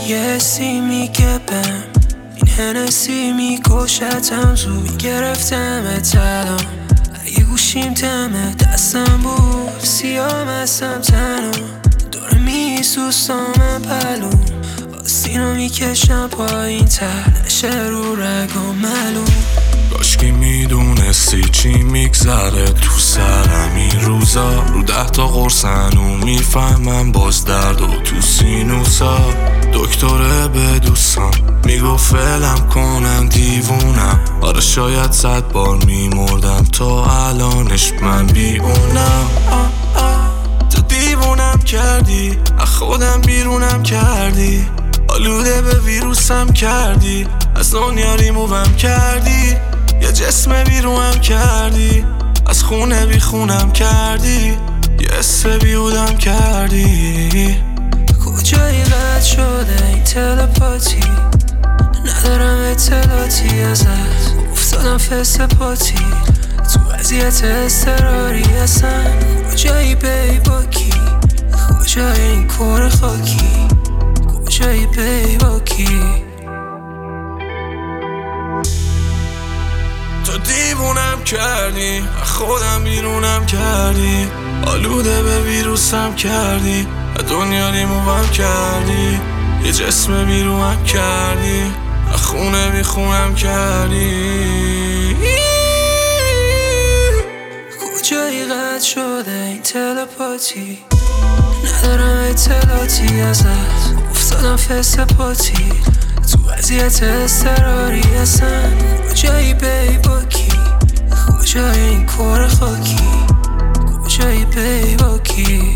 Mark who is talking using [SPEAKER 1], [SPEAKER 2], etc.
[SPEAKER 1] یه سی میگه بهم این هنسی میکشتم زود میگرفتم اتلام اگه گوشیم دمه دستم بود سیام هستم تنها داره میسوستام پلو آستینو میکشم پایین تر نشه رو رگام معلوم
[SPEAKER 2] کاشکی میدونستی چی میگذره تو سرم این روزا رو 10 تا قرصنو میفهمم باز درد و تو سینوسا دکتره به دوستم میگفت فعلم کنم دیوونم آره شاید 100 بار میمردم تا الانش من بیونم تو دیوونم کردی از خودم بیرونم کردی آلوده به ویروسم کردی از دنیا ریمووم کردی یه جسم بیروم کردی از خونه بی خونم کردی یه حس بیهودم کردی
[SPEAKER 1] کجایی قد شده این تلپاتی ندارم اطلاعاتی ازت افتادم فست پاتی تو وضعیت اضطراری هستم کجایی بی با کی کجایی این کور خاکی کجایی بی با کی
[SPEAKER 2] تو دیوونم کردی از خودم بیرونم کردی آلوده به ویروسم کردی از دنیا ریمووم کردی یه جسم بیروم کردی از خونه بی خونم کردی
[SPEAKER 1] کجایی قد شده این تلپاتی ندارم اطلاعاتی ازت افتادم فست پاتی تو وضعیت اضطراری هستم کجایی بی با کی کجایی این کور خاکی کجایی بی با کی